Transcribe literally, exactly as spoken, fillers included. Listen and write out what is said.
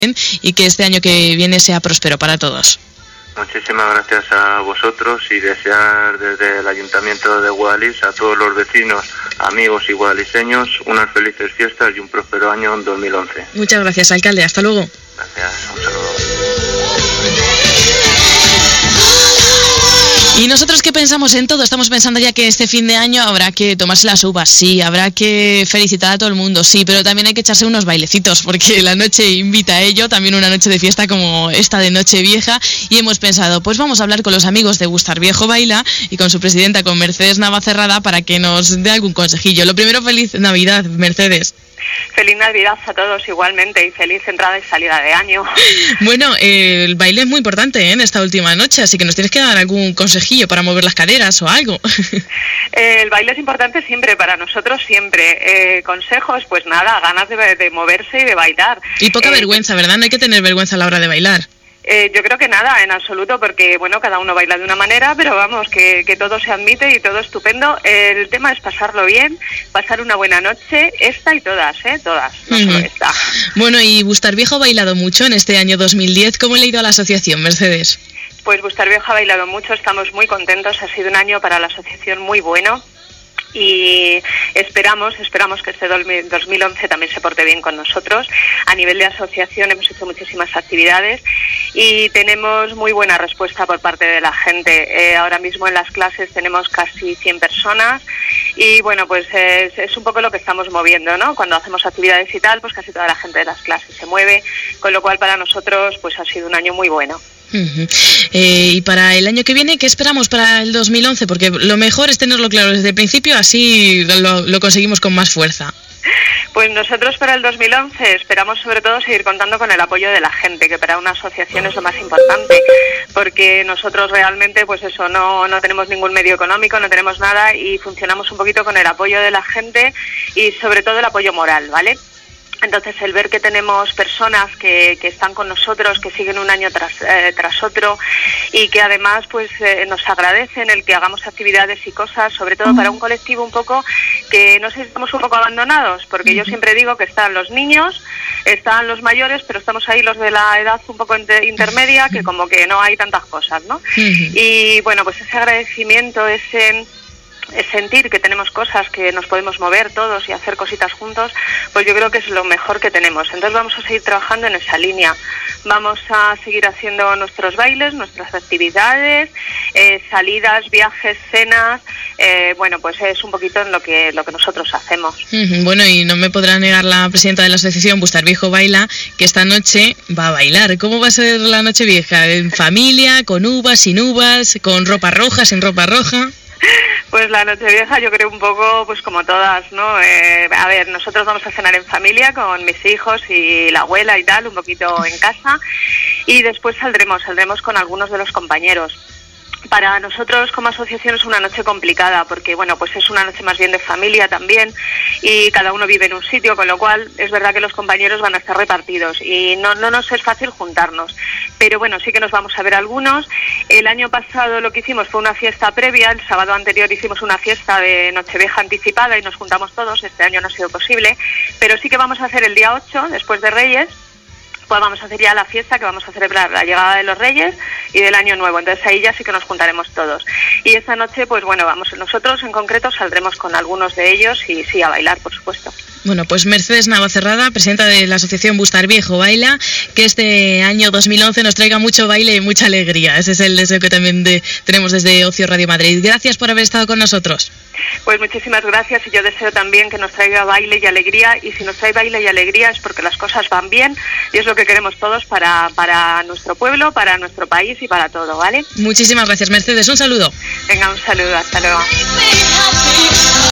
y que este año que viene sea próspero para todos. Muchísimas gracias a vosotros y desear desde el Ayuntamiento de Guadalix a todos los vecinos, amigos y guadaliseños unas felices fiestas y un próspero año en dos mil once. Muchas gracias, alcalde. Hasta luego. Gracias. Un saludo. Y nosotros que pensamos en todo, estamos pensando ya que este fin de año habrá que tomarse las uvas, sí, habrá que felicitar a todo el mundo, sí, pero también hay que echarse unos bailecitos, porque la noche invita a ello, también una noche de fiesta como esta de Nochevieja, y hemos pensado, pues vamos a hablar con los amigos de Gustar Viejo Baila y con su presidenta, con Mercedes Navacerrada, para que nos dé algún consejillo. Lo primero, feliz Navidad, Mercedes. Feliz Navidad a todos igualmente y feliz entrada y salida de año. Bueno, eh, el baile es muy importante ¿eh? en esta última noche, así que nos tienes que dar algún consejillo para mover las caderas o algo. Eh, el baile es importante siempre, para nosotros siempre. Eh, consejos, pues nada, ganas de, de moverse y de bailar. Y poca eh, vergüenza, ¿verdad? No hay que tener vergüenza a la hora de bailar. Eh, yo creo que nada, en absoluto, porque bueno, cada uno baila de una manera, pero vamos, que, que todo se admite y todo estupendo. El tema es pasarlo bien, pasar una buena noche, esta y todas, ¿eh? Todas, no uh-huh. solo esta. Bueno, y Gustar Viejo ha bailado mucho en este año dos mil diez. ¿Cómo le ha ido a la asociación, Mercedes? Pues Gustar Viejo ha bailado mucho, estamos muy contentos, ha sido un año para la asociación muy bueno. Y esperamos, esperamos que este dos mil once también se porte bien con nosotros. A nivel de asociación hemos hecho muchísimas actividades y tenemos muy buena respuesta por parte de la gente. Eh, ahora mismo en las clases tenemos casi cien personas y bueno, pues es, es un poco lo que estamos moviendo, ¿no? Cuando hacemos actividades y tal, pues casi toda la gente de las clases se mueve, con lo cual para nosotros pues ha sido un año muy bueno. Uh-huh. Eh, y para el año que viene, ¿qué esperamos para el dos mil once? Porque lo mejor es tenerlo claro desde el principio, así lo, lo conseguimos con más fuerza. Pues nosotros para el dos mil once esperamos sobre todo seguir contando con el apoyo de la gente, que para una asociación es lo más importante, porque nosotros realmente pues eso, no, no tenemos ningún medio económico, no tenemos nada y funcionamos un poquito con el apoyo de la gente y sobre todo el apoyo moral, ¿vale? Entonces, el ver que tenemos personas que, que están con nosotros, que siguen un año tras, eh, tras otro y que además pues eh, nos agradecen el que hagamos actividades y cosas, sobre todo para un colectivo un poco que no sé si estamos un poco abandonados, porque yo siempre digo que están los niños, están los mayores, pero estamos ahí los de la edad un poco intermedia, que como que no hay tantas cosas, ¿no? Y bueno, pues ese agradecimiento, ese... es sentir que tenemos cosas, que nos podemos mover todos y hacer cositas juntos, pues yo creo que es lo mejor que tenemos. Entonces vamos a seguir trabajando en esa línea, vamos a seguir haciendo nuestros bailes, nuestras actividades, eh, salidas, viajes, cenas, eh, bueno, pues es un poquito en lo que lo que nosotros hacemos. Uh-huh. Bueno, y no me podrá negar la presidenta de la asociación Gustar Viejo Baila que esta noche va a bailar. ¿Cómo va a ser la noche vieja? ¿En familia, con uvas, sin uvas, con ropa roja, sin ropa roja? Pues la Nochevieja yo creo un poco pues como todas, ¿no? Eh, a ver, nosotros vamos a cenar en familia con mis hijos y la abuela y tal, un poquito en casa, y después saldremos, saldremos con algunos de los compañeros. Para nosotros como asociación es una noche complicada porque, bueno, pues es una noche más bien de familia también y cada uno vive en un sitio, con lo cual es verdad que los compañeros van a estar repartidos y no, no nos es fácil juntarnos. Pero bueno, sí que nos vamos a ver algunos. El año pasado lo que hicimos fue una fiesta previa, el sábado anterior hicimos una fiesta de Nochevieja anticipada y nos juntamos todos, este año no ha sido posible, pero sí que vamos a hacer el día ocho, después de Reyes, pues vamos a hacer ya la fiesta que vamos a celebrar la llegada de los Reyes y del Año Nuevo, entonces ahí ya sí que nos juntaremos todos. Y esta noche, pues bueno, vamos nosotros en concreto saldremos con algunos de ellos y sí, a bailar, por supuesto. Bueno, pues Mercedes Navacerrada, presidenta de la asociación Gustar Viejo Baila, que este año dos mil once nos traiga mucho baile y mucha alegría. Ese es el deseo que también de, tenemos desde Ocio Radio Madrid. Gracias por haber estado con nosotros. Pues muchísimas gracias y yo deseo también que nos traiga baile y alegría, y si nos trae baile y alegría es porque las cosas van bien y es lo que queremos todos para, para nuestro pueblo, para nuestro país y para todo, ¿vale? Muchísimas gracias, Mercedes. Un saludo. Venga, un saludo. Hasta luego.